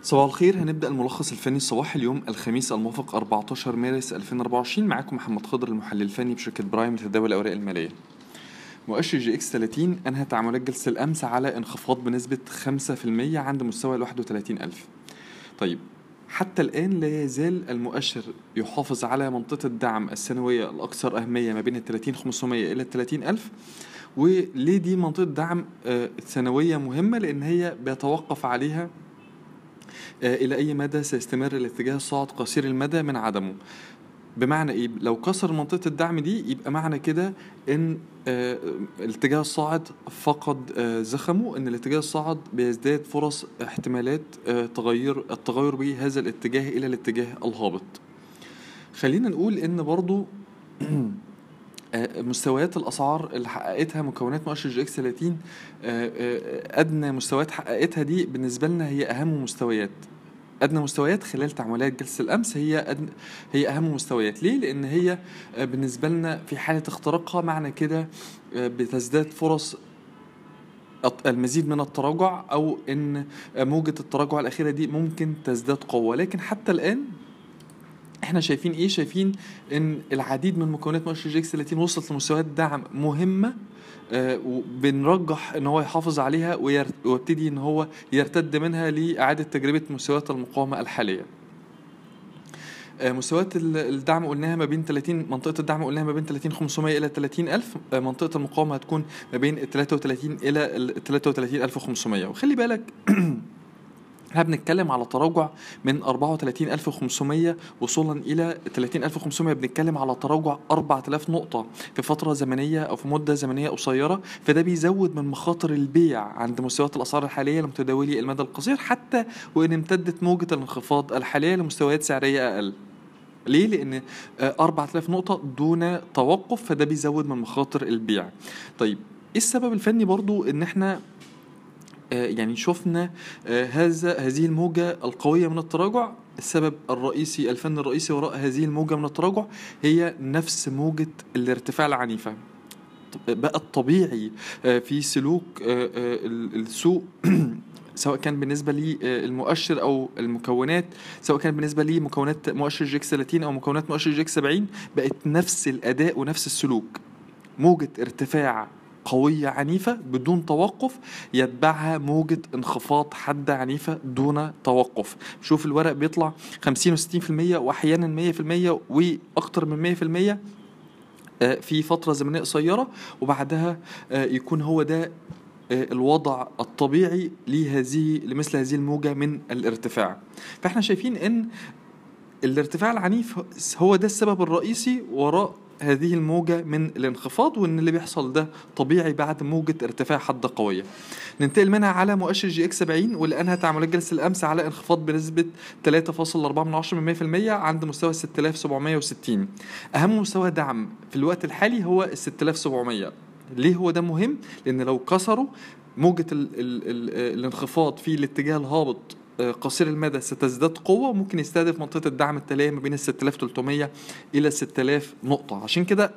صباح الخير. هنبدأ الملخص الفني الصباحي اليوم الخميس الموافق 14 مارس 2024. معاكم محمد خضر المحلل الفني بشركة برايم لتداول الأوراق المالية. مؤشر جي اكس 30 أنهى تعاملات جلسة الأمس على انخفاض بنسبة 5% عند مستوى 31,000. طيب، حتى الآن لا يزال المؤشر يحافظ على منطقة الدعم السنوية الأكثر أهمية ما بين 30,500 إلى 30,000. وليه دي منطقة دعم سنوية مهمة؟ لأن هي بيتوقف عليها إلى أي مدى سيستمر الاتجاه الصاعد قصير المدى من عدمه. بمعنى إيه؟ لو كسر منطقة الدعم دي يبقى معنى كده إن الاتجاه الصاعد فقد زخمه، إن الاتجاه الصاعد بيزداد فرص احتمالات التغير بهذا الاتجاه إلى الاتجاه الهابط. خلينا نقول إن برضو مستويات الأسعار اللي حققتها مكونات مؤشر جي اكس 30 أدنى مستويات حققتها دي بالنسبة لنا هي أهم مستويات. أدنى مستويات خلال تعاملات جلسة الأمس هي أهم مستويات. ليه؟ لأن هي بالنسبة لنا في حالة اختراقها معنى كده بتزداد فرص المزيد من التراجع، أو إن موجة التراجع الأخيرة دي ممكن تزداد قوة. لكن حتى الآن احنا شايفين ايه؟ شايفين ان العديد من مكونات مؤشر جي اكس 30 وصلت لمستويات دعم مهمة، وبنرجح ان هو يحافظ عليها ويبتدي ان هو يرتد منها لإعادة تجربة مستويات المقاومة الحالية. مستويات الدعم قلناها ما بين 30، منطقة الدعم قلناها ما بين 30,500 إلى 30,000. منطقة المقاومة هتكون ما بين 33 إلى 33,500. وخلي بالك احنا بنتكلم على تراجع من 34,500 وصولا إلى 30,500. بنتكلم على تراجع 4,000 نقطة في فترة زمنية أو في مدة زمنية قصيرة. فده بيزود من مخاطر البيع عند مستويات الأسعار الحالية لمتداولي المدى القصير، حتى وإن امتدت موجة الانخفاض الحالية لمستويات سعرية أقل. ليه؟ لأن 4,000 نقطة دون توقف، فده بيزود من مخاطر البيع. طيب، إيه السبب الفني برضو إن احنا يعني شفنا هذه الموجة القوية من التراجع؟ السبب الرئيسي الفني الرئيسي وراء هذه الموجة من التراجع هي نفس موجة الارتفاع العنيفة. بقى الطبيعي في سلوك السوق سواء كان بالنسبة للمؤشر أو المكونات، سواء كان بالنسبة لمكونات مؤشر جي اكس 30 أو مكونات مؤشر جي اكس 70، بقت نفس الأداء ونفس السلوك. موجة ارتفاع قوية عنيفة بدون توقف يتبعها موجة انخفاض حادة عنيفة دون توقف. شوف الورق بيطلع 50 و60% وأحيانا 100% وأكتر من 100% في فترة زمنية قصيرة، وبعدها يكون هو ده الوضع الطبيعي لمثل هذه الموجة من الارتفاع. فاحنا شايفين ان الارتفاع العنيف هو ده السبب الرئيسي وراء هذه الموجة من الانخفاض، وان اللي بيحصل ده طبيعي بعد موجة ارتفاع حادة قوية. ننتقل منها على مؤشر جي اكس 70، واللي انهى تعاملات جلسة الامس على انخفاض بنسبة 3.4% عند مستوى 6760. اهم مستوى دعم في الوقت الحالي هو 6700. ليه هو ده مهم؟ لان لو كسروا موجة الانخفاض في الاتجاه الهابط قصير المدى ستزداد قوة، وممكن يستهدف منطقة الدعم التالية ما بين 6300 إلى 6000 نقطة. عشان كده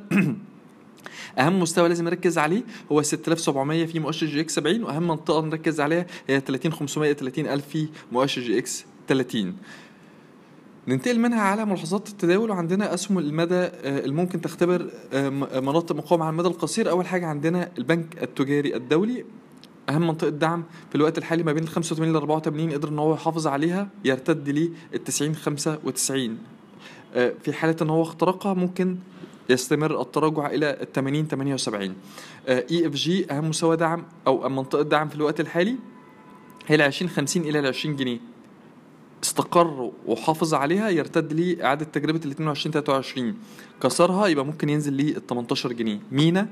أهم مستوى لازم نركز عليه هو 6700 في مؤشر جي اكس 70، وأهم منطقة نركز عليها هي 30,500 30,000 في مؤشر جي اكس 30. ننتقل منها على ملاحظات التداول. وعندنا أسهم المدى الممكن تختبر مناطق مقاومة على المدى القصير. أول حاجة عندنا البنك التجاري الدولي، أهم منطقة دعم في الوقت الحالي ما بين 85 ل 84، قدر إن هو يحافظ عليها يرتد لي 90-95. في حالة إن هو اخترقها ممكن يستمر التراجع إلى 80-78. اي اف جي أهم مستوى دعم أو منطقة دعم في الوقت الحالي هي 20-50 إلى 20 جنيه. استقر وحافظ عليها يرتد لي إعادة تجربة 22-23. كسرها يبقى ممكن ينزل لي 18 جنيه. مينا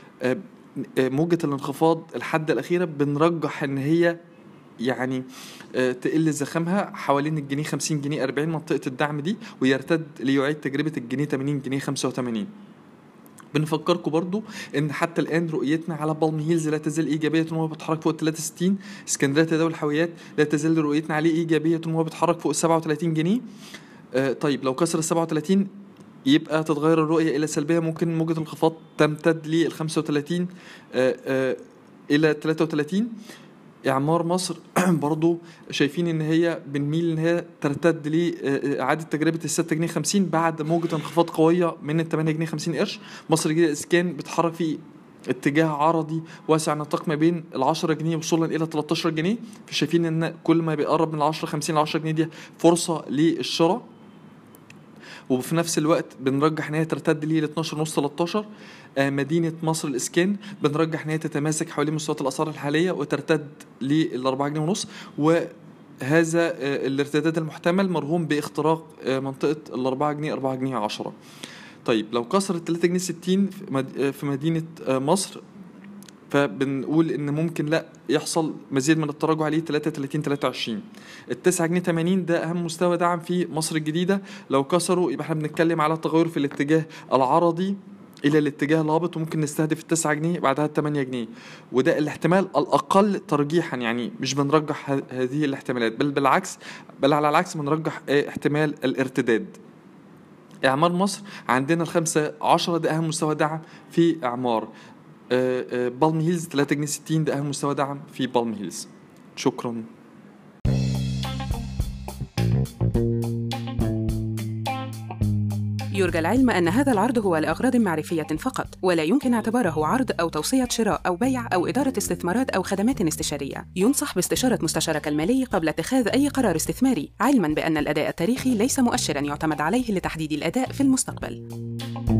موجة الانخفاض الحد الأخيرة بنرجح إن هي يعني تقل زخمها حوالين الجنيه 50 جنيه 40 منطقة الدعم دي، ويرتد ليعيد تجربة الجنيه 80 جنيه 85. بنفكركم برضو ان حتى الان رؤيتنا على بالم هيلز لا تزال ايجابيه وهو بيتحرك فوق 63. اسكندريه تداول الحاويات لا تزال رؤيتنا عليه ايجابيه وهو بيتحرك فوق 37 جنيه. طيب، لو كسر 37 يبقى تتغير الرؤية إلى سلبية. ممكن موجة الانخفاض تمتد لل 35 إلى 33. إعمار مصر برضو شايفين إن هي بنميل إن هي ترتد لإعادة تجربة ال6 جنيه 50 بعد موجة انخفاض قوية من ال8 جنيه 50 قرش. مصر الجديدة الإسكان بتحرك في اتجاه عرضي واسع نطاق ما بين ال10 جنيه وصولا إلى 13 جنيه. فشايفين إن كل ما بيقرب من ال10.50 ل10 جنيه دي فرصة للشراء، وفي نفس الوقت بنرجح ان هي ترتد ليه ل 12 ونص 13. مدينة مصر الإسكان بنرجح ان هي تتماسك حوالين مستويات الأسعار الحالية وترتد لل 4 جنيه ونص، وهذا الارتداد المحتمل مرهون باختراق منطقة ال 4 جنيه 4 جنيه 10. طيب لو كسر 3 جنيه 60 في مدينة مصر، فبنقول ان ممكن لا يحصل مزيد من التراجع عليه 33 23. ال9 جنيه 80 ده اهم مستوى دعم في مصر الجديدة، لو كسروا يبقى احنا بنتكلم على تغير في الاتجاه العرضي الى الاتجاه الهابط، وممكن نستهدف ال9 جنيه بعدها ال8 جنيه، وده الاحتمال الاقل ترجيحا. يعني مش بنرجح هذه الاحتمالات، بل على العكس بنرجح احتمال الارتداد. اعمار مصر عندنا ال15 ده اهم مستوى دعم في اعمار. بالم هيلز 3 جنيه 60 ده اهم مستوى دعم في بالم هيلز. شكرا. يرجى العلم أن هذا العرض هو لأغراض معرفية فقط، ولا يمكن اعتباره عرض أو توصية شراء أو بيع أو إدارة استثمارات أو خدمات استشارية. ينصح باستشارة مستشارك المالي قبل اتخاذ أي قرار استثماري، علماً بأن الأداء التاريخي ليس مؤشراً يعتمد عليه لتحديد الأداء في المستقبل.